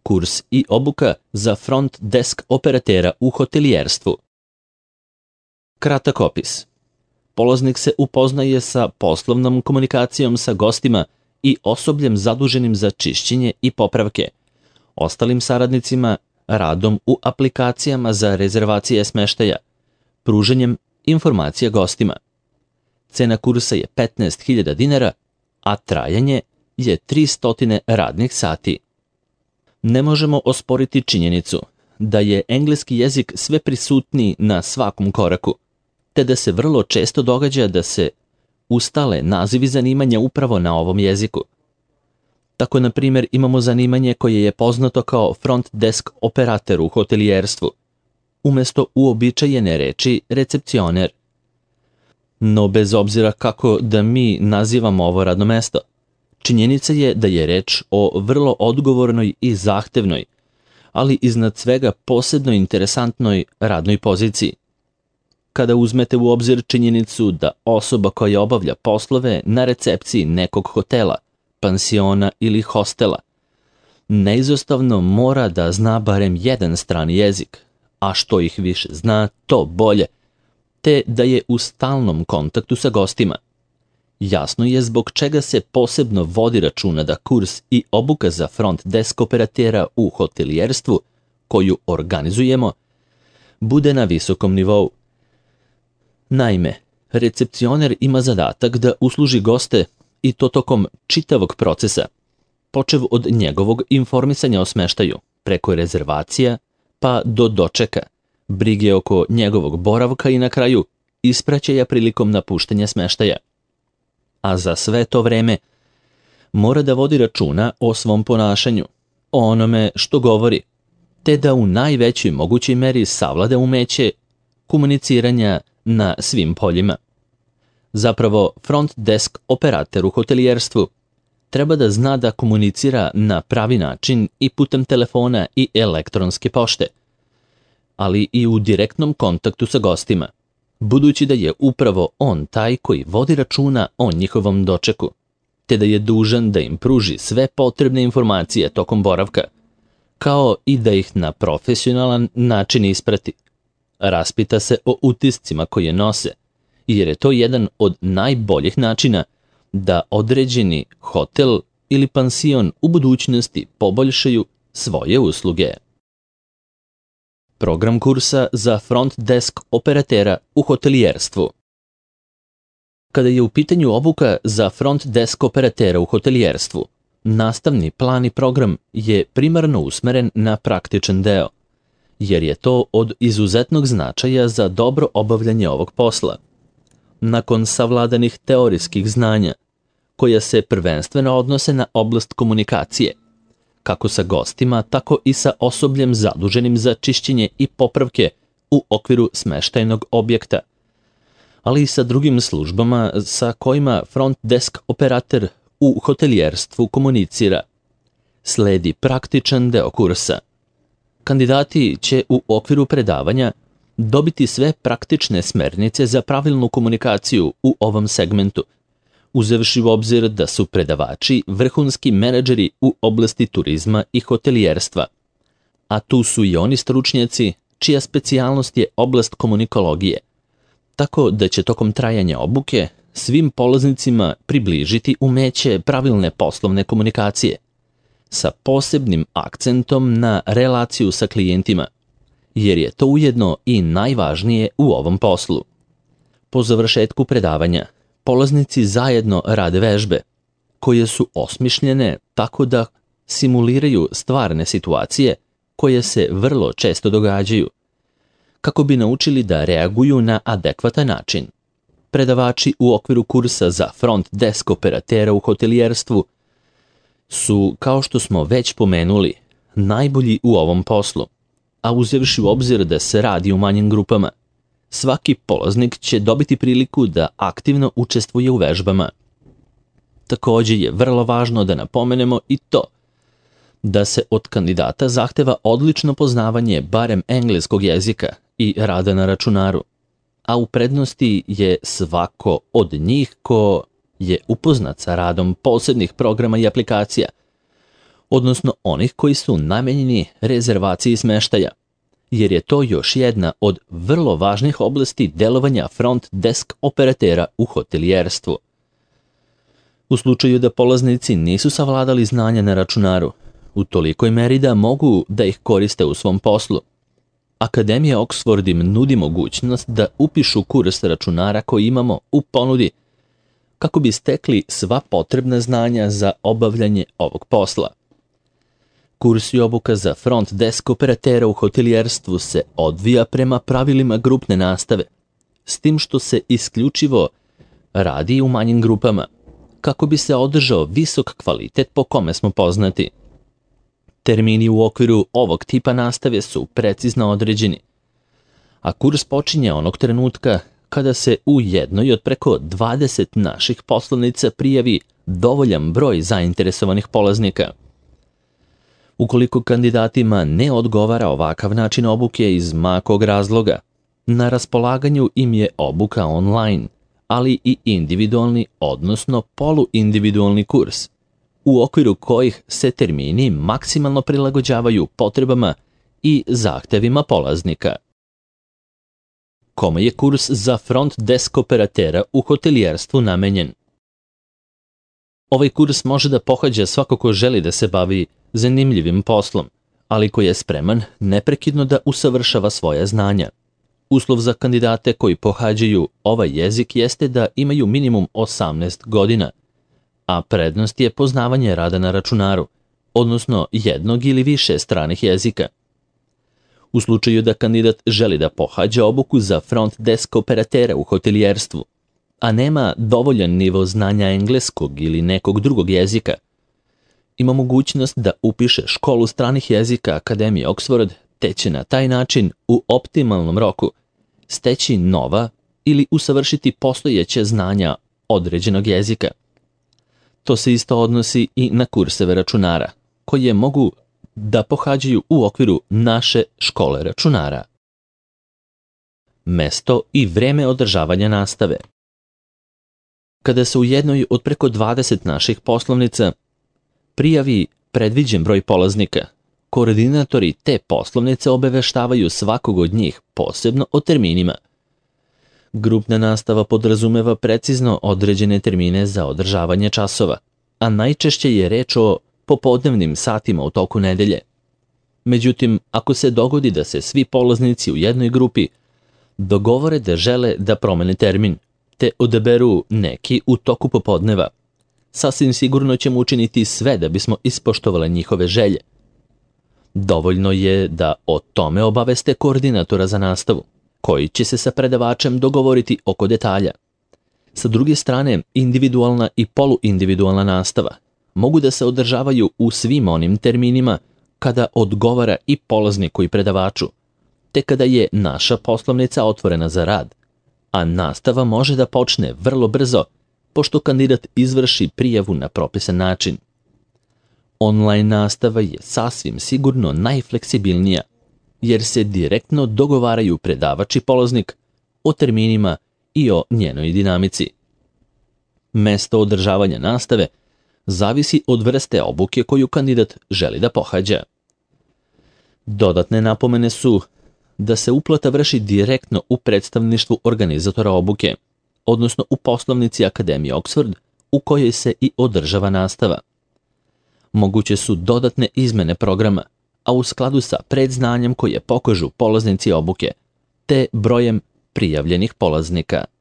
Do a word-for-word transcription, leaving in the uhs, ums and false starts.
Kurs i obuka za front desk operatera u hotelijerstvu. Kratak opis. Polaznik se upoznaje sa poslovnom komunikacijom sa gostima i osobljem zaduženim za čišćenje i popravke, ostalim saradnicima, radom u aplikacijama za rezervacije smeštaja, pruženjem informacija gostima. Cena kursa je petnaest hiljada dinara, a trajanje je tristo radnih sati. Ne možemo osporiti činjenicu da je engleski jezik sve prisutniji na svakom koraku, te da se vrlo često događa da se ustale nazivi zanimanja upravo na ovom jeziku. Tako, na primjer, imamo zanimanje koje je poznato kao front desk operator u hotelijerstvu, umjesto uobičajene reči recepcioner. No, bez obzira kako da mi nazivamo ovo radno mesto, činjenica je da je reč o vrlo odgovornoj i zahtevnoj, ali iznad svega posebno interesantnoj radnoj poziciji. Kada uzmete u obzir činjenicu da osoba koja obavlja poslove na recepciji nekog hotela, pansiona ili hostela, neizostavno mora da zna barem jedan strani jezik, a što ih više zna, to bolje, te da je u stalnom kontaktu sa gostima. Jasno je zbog čega se posebno vodi računa da kurs i obuka za front desk operatera u hotelijerstvu, koju organizujemo, bude na visokom nivou. Naime, recepcioner ima zadatak da usluži goste i to tokom čitavog procesa, počev od njegovog informisanja o smeštaju, preko rezervacija, pa do dočeka, brige oko njegovog boravka i na kraju ispraćaja prilikom napuštanja smeštaja. A za sve to vreme mora da vodi računa o svom ponašanju, o onome što govori, te da u najvećoj mogućoj meri savlada umeće komuniciranja na svim poljima. Zapravo, front desk operator u hotelijerstvu treba da zna da komunicira na pravi način i putem telefona i elektronske pošte, ali i u direktnom kontaktu sa gostima, budući da je upravo on taj koji vodi računa o njihovom dočeku, te da je dužan da im pruži sve potrebne informacije tokom boravka, kao i da ih na profesionalan način isprati. Raspita se o utiscima koje nose, jer je to jedan od najboljih načina da određeni hotel ili pansion u budućnosti poboljšaju svoje usluge. Program kursa za front desk operatera u hotelijerstvu. Kada je u pitanju obuka za front desk operatera u hotelijerstvu, nastavni plan i program je primarno usmeren na praktičan deo, jer je to od izuzetnog značaja za dobro obavljanje ovog posla. Nakon savladanih teorijskih znanja, koja se prvenstveno odnose na oblast komunikacije, kako sa gostima, tako i sa osobljem zaduženim za čišćenje i popravke u okviru smeštajnog objekta, ali i sa drugim službama sa kojima front desk operator u hotelijerstvu komunicira. Sledi praktičan deo kursa. Kandidati će u okviru predavanja dobiti sve praktične smernice za pravilnu komunikaciju u ovom segmentu, uzevši u obzir da su predavači vrhunski menadžeri u oblasti turizma i hotelijerstva, a tu su i oni stručnjaci čija specijalnost je oblast komunikologije, tako da će tokom trajanja obuke svim polaznicima približiti umeće pravilne poslovne komunikacije, sa posebnim akcentom na relaciju sa klijentima, jer je to ujedno i najvažnije u ovom poslu. Po završetku predavanja, polaznici zajedno rade vežbe, koje su osmišljene tako da simuliraju stvarne situacije koje se vrlo često događaju, kako bi naučili da reaguju na adekvatan način. Predavači u okviru kursa za front desk operatera u hotelijerstvu su, kao što smo već pomenuli, najbolji u ovom poslu, a uzevši u obzir da se radi u manjim grupama, svaki polaznik će dobiti priliku da aktivno učestvuje u vežbama. Također je vrlo važno da napomenemo i to da se od kandidata zahteva odlično poznavanje barem engleskog jezika i rada na računaru, a u prednosti je svako od njih ko je upoznat sa radom posebnih programa i aplikacija, odnosno onih koji su namenjeni rezervaciji smeštaja, jer je to još jedna od vrlo važnih oblasti delovanja front desk operatera u hotelijerstvu. U slučaju da polaznici nisu savladali znanja na računaru, u tolikoj meri da mogu da ih koriste u svom poslu, Akademija Oxford im nudi mogućnost da upišu kurs računara koji imamo u ponudi kako bi stekli sva potrebna znanja za obavljanje ovog posla. Kurs i obuka za front desk operatera u hotelijerstvu se odvija prema pravilima grupne nastave, s tim što se isključivo radi u manjim grupama, kako bi se održao visok kvalitet po kome smo poznati. Termini u okviru ovog tipa nastave su precizno određeni, a kurs počinje onog trenutka kada se u jednoj od preko dvadeset naših poslovnica prijavi dovoljan broj zainteresovanih polaznika. Ukoliko kandidatima ne odgovara ovakav način obuke iz makog razloga, na raspolaganju im je obuka online, ali i individualni, odnosno poluindividualni kurs, u okviru kojih se termini maksimalno prilagođavaju potrebama i zahtevima polaznika. Kome je kurs za front desk operatera u hotelijerstvu namenjen? Ovaj kurs može da pohađa svako ko želi da se bavi zanimljivim poslom, ali koji je spreman neprekidno da usavršava svoja znanja. Uslov za kandidate koji pohađaju ovaj jezik jeste da imaju minimum osamnaest godina, a prednost je poznavanje rada na računaru, odnosno jednog ili više stranih jezika. U slučaju da kandidat želi da pohađa obuku za front desk operatera u hotelijerstvu, a nema dovoljan nivo znanja engleskog ili nekog drugog jezika, ima mogućnost da upiše školu stranih jezika Akademije Oxford, te će na taj način u optimalnom roku steći nova ili usavršiti postojeće znanja određenog jezika. To se isto odnosi i na kurseve računara, koje mogu da pohađaju u okviru naše škole računara. Mesto i vreme održavanja nastave. Kada se u jednoj od preko dvadeset naših poslovnica prijavi predviđen broj polaznika, koordinatori te poslovnice obaveštavaju svakog od njih posebno o terminima. Grupna nastava podrazumeva precizno određene termine za održavanje časova, a najčešće je reč o popodnevnim satima u toku nedelje. Međutim, ako se dogodi da se svi polaznici u jednoj grupi dogovore da žele da promene termin, te odaberu neki u toku popodneva, sasvim sigurno ćemo učiniti sve da bismo ispoštovali njihove želje. Dovoljno je da o tome obaveste koordinatora za nastavu, koji će se sa predavačem dogovoriti oko detalja. Sa druge strane, individualna i poluindividualna nastava mogu da se održavaju u svim onim terminima kada odgovara i polazniku i predavaču, te kada je naša poslovnica otvorena za rad, a nastava može da počne vrlo brzo, pošto kandidat izvrši prijavu na propisan način. Online nastava je sasvim sigurno najfleksibilnija, jer se direktno dogovaraju predavač i polaznik o terminima i o njenoj dinamici. Mesto održavanja nastave zavisi od vrste obuke koju kandidat želi da pohađa. Dodatne napomene su da se uplata vrši direktno u predstavništvu organizatora obuke, odnosno u poslovnici Akademije Oxford u kojoj se i održava nastava. Moguće su dodatne izmene programa, a u skladu sa predznanjem koje pokažu polaznici obuke, te brojem prijavljenih polaznika.